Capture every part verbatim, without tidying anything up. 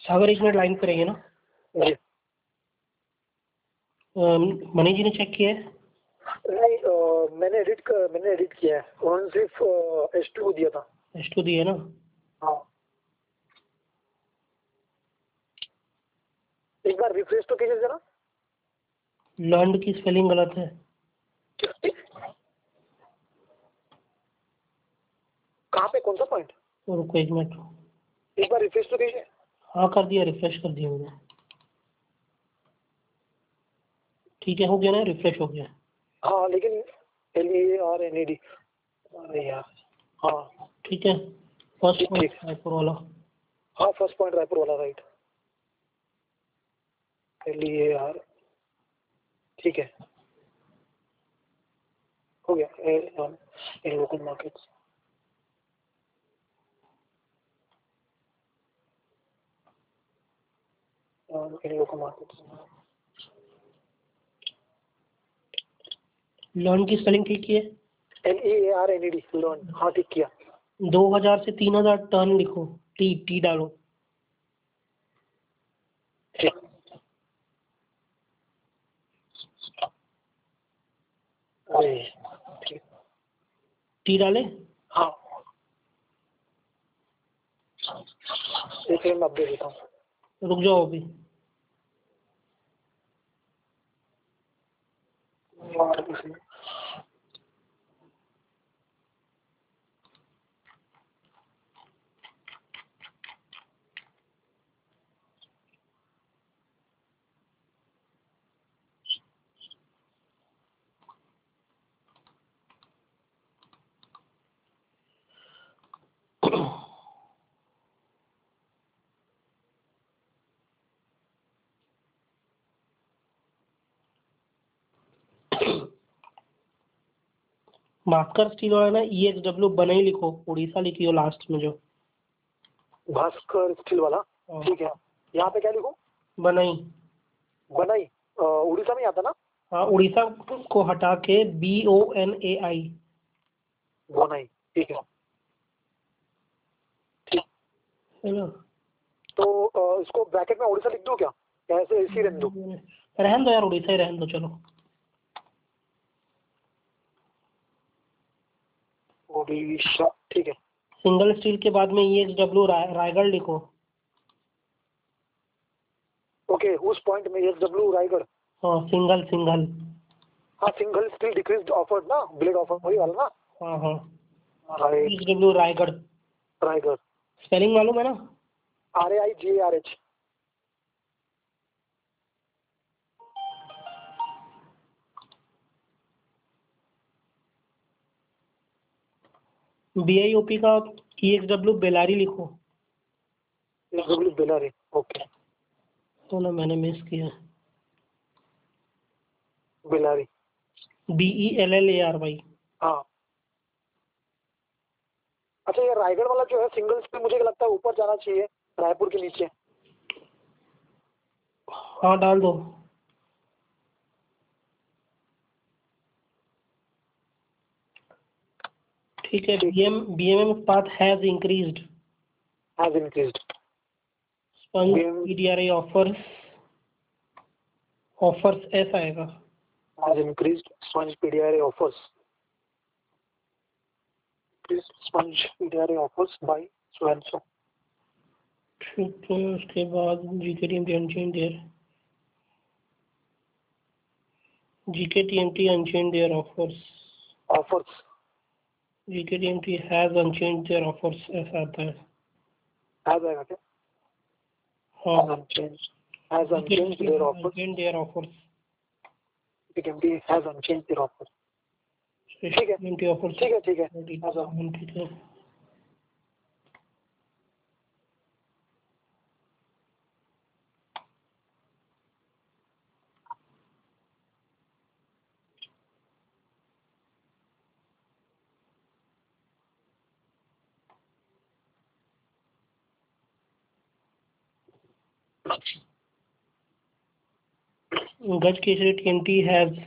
सागर एक minute line पे रहिए ना। जी मनी जी ने चेक किया है? नहीं, अ, मैंने एडिट कर, मैंने एडिट किया है, उन्होंने सिर्फ एच टू दिया था। एच टू दिया है ना? हाँ, एक बार रिफ्रेश तो कीजिए जरा। लर्न की स्पेलिंग गलत है। कहाँ पे, कौन सा पॉइंट? रुको एक मिनट। एक बार रिफ्रेश तो कीजिए। हाँ कर दिया, रिफ्रेश कर दिया मैंने। ठीक है, हो गया ना, रिफ्रेश हो गया। हाँ लेकिन L E R N E D, अरे यार। हाँ ठीक है, फर्स्ट ठीक पॉइंट ठीक। रायपुर वाला। हाँ फर्स्ट पॉइंट रायपुर वाला, राइट। एल ई आर, ठीक है, हो गया। In local markets, in local markets. Learn की स्पेलिंग ठीक की है? L E R N E D, learn. हाँ ठीक किया। दो हजार से तीन हजार टर्न लिखो, टी टी डालो। ठीक। अरे ठीक। टी डाले? हाँ एक सेकंड मैं अपडेट देता हूँ। रुक जाओ अभी। भास्कर स्टील वाला ना, ई एक्स डब्ल्यू बना ही लिखो, उड़ीसा लिखियो लास्ट में जो। भास्कर स्टील वाला, ठीक है। यहाँ पे क्या लिखूं? बनाई। बनाई, अ, उड़ीसा में आता ना? हाँ, उड़ीसा को हटा के बी ओ एन ए आई। बनाई, ठीक है। ठीक है ना? तो अ, इसको ब्रैकेट में उड़ीसा लिख दूं क्या, या ऐसे इसी रहने दूं? रहन दो यार, उड़ीसा ही रहन दो, चलो। उड़ीसा, ठीक है। सिंगल स्टील के बाद में ई एक्स डब्ल्यू रायगढ़ लिखो। ओके, उस पॉइंट में एस डब्ल्यू रायगढ़। हाँ, सिंगल सिंगल। हाँ, सिंगल स्टील डिक्रीज्ड ऑफर ना, ब्लेड ऑफर वही वाला ना? हाँ हाँ, E right, X W Raigarh. Raigarh. Spelling मालूम है ना? R A I G R H. B I O P का ई एक्स डब्ल्यू बेलारी लिखो। S W Bellary, okay. तो ना मैंने मिस किया। Bellary, B E L L A R Y. हाँ। अच्छा, ये रायगढ़ वाला जो है सिंगल स्टील, मुझे लगता है ऊपर जाना चाहिए, रायपुर के नीचे। हाँ डाल दो। ठीक है, B M B M M path has increased. Has increased. Sponge P D R A offers, offers S आएगा। Has increased sponge P D R A offers, sponge P D R A offers by so and so. ठीक है, उसके बाद G K T M T unchanged their, G K T M T unchanged their offers, offers, G K T M T has unchanged their offers ऐसा आता है। Has आएगा क्या? हाँ, has unchanged, has unchanged their offers, unchanged their offers, G K T M T has unchanged their offers. ठीक है T offers. ठीक है ठीक है। ठीक है। Gaj Kesari T N T has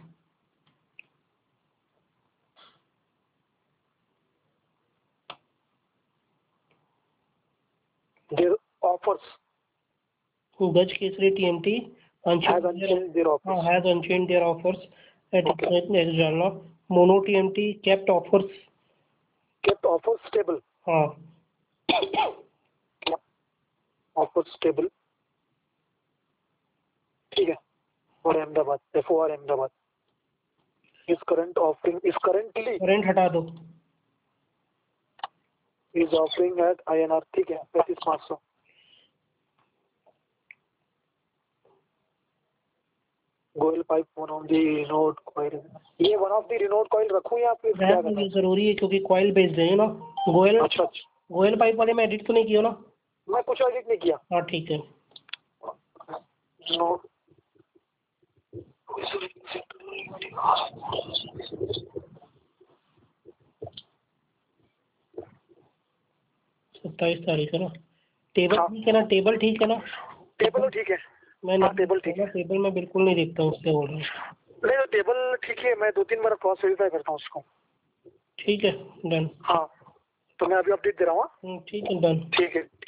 their offers, Gaj Kesari T M T has unchanged their offers. has unchanged their offers at Okay. next journal. Mono T M T kept offers. Kept offers stable. हाँ Offers stable. ठीक है. और Ahmedabad, F O R Ahmedabad is current offering is currently current हटा दो. is offering at I N R. ठीक है, पैंतीस पाँच सौ. Goyal pipe one of the renowned coil. ये one of the renowned coil रखूं या फिर क्या करना ये है? जरूरी है क्योंकि कॉइल बेस्ड है ना. गोयल अच्छा अच्छा, गोयल पाइप वाले में एडिट तो नहीं किया ना. मैं कुछ एडिट नहीं किया. हाँ ठीक है. नोड सत्ताईस तारीख है ना. टेबल हाँ। ठीक है ना. टेबल ठीक है ना. टेबल तो ठीक है. मैं हाँ, टेबल ठीक है. टेबल में बिल्कुल नहीं देखता हूँ उससे बोल रहा हूँ. नहीं तो टेबल ठीक है, मैं दो तीन बार क्रॉस वेरीफाई करता हूँ उसको. ठीक है डन. हाँ, तो मैं अभी अपडेट दे रहा हूँ. ठीक है डन. ठीक है.